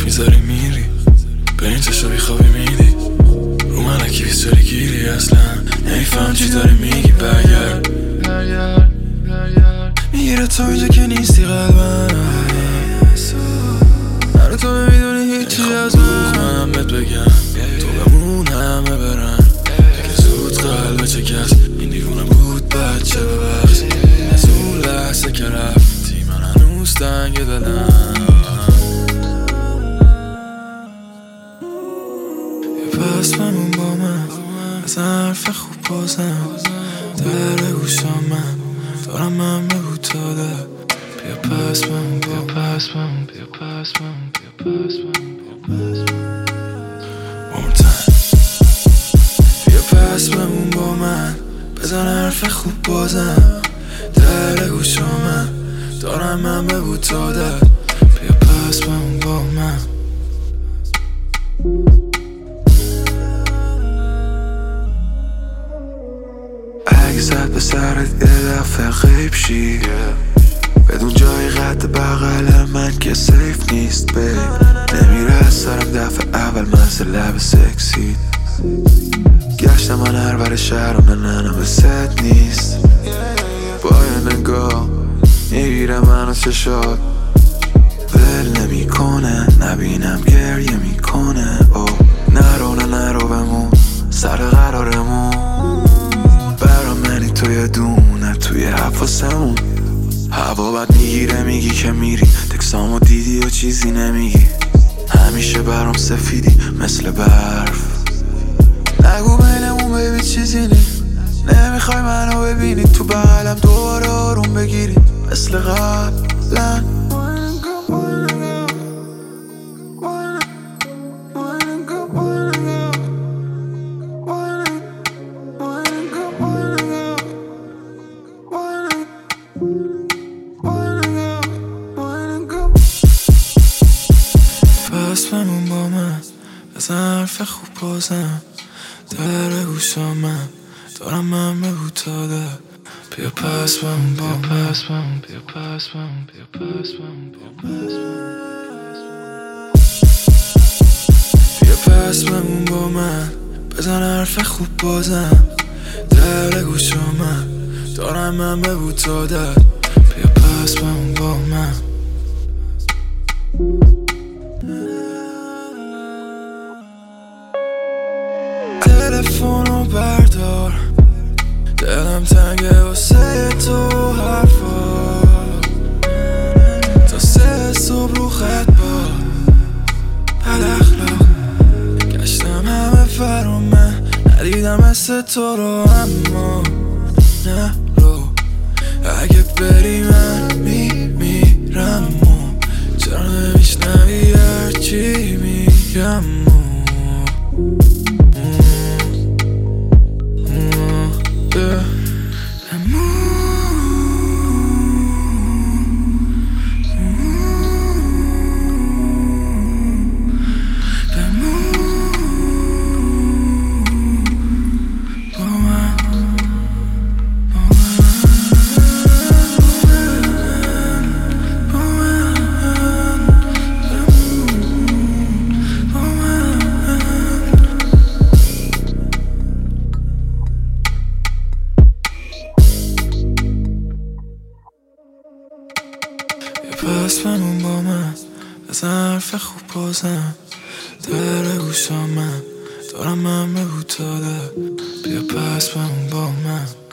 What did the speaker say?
میذاری میری به این چشا بیخوابی میدی رو من اکی بیستاری گیری اصلا نمیفهم چی داری میگی برگرد میگیره تا اینجا که نیستی قلبم من تو نمیدونی هیچی از من بهت بگم تو بمون همه برن دیگه زود قلب چه کس این دیوونه بود بچه ببخش از اون لحظه که رفتی من هنوز تنگ دلم یه پس بمون با من از حرف خوب بازم در گوشام من دارم من بگو تا ده بیا پس بمون بیا پس بمون بیا پس بمون بیا پس بمون بیا پس بمون One time بیا پس بمون با من بزن حرف خوب بازم در گوشام من دارم من بگو تا ده بیا پس بمون با من اگه زد به سرت یه دفعه غیب شی بدون جای قد بغل من که سیف نیست بی نمیره از سرم دفعه اول مثل لب سکسی گشتم من هر بر شهر و نه به ست نیست با یه نگاه میگیره منو چشات ول نمی کنه نبینم گریه میکنه نرو بمون سر قرارمون برا منی توی دونه توی حفاظمون هوا بد میگیره میگی که میری تکسامو دیدی و چیزی نمیگی همیشه برام سفیدی مثل برف نگو بینمون بیبی چیزی نی نمیخوای منو ببینی تو بغلم دوباره آروم بگیری مثل قبلا پس بمون با من بزن حرف خوب بازم در گوشام من دارم من بگو تا ده بیا پس بمون بیا پس بمون بیا پس بمون بیا پس بمون بیا پس بمون با من بزن حرف خوب بازم در گوشام من دارم من بگو تا ده بیا پس بمون با من تلفنو بردار دلم تنگه واسه تو حرفا تا 3 صبح رو خط با بد اخلاق گشتم همه فرا من ندیدم مثل تو رو اما نه رو اگه بری من میمیرم چرا نمیشنوی هرچی میگم پس بمون با من بزن حرف خوب بازم در گوشام من دارم من بگو تا ده بیا پس بمون با من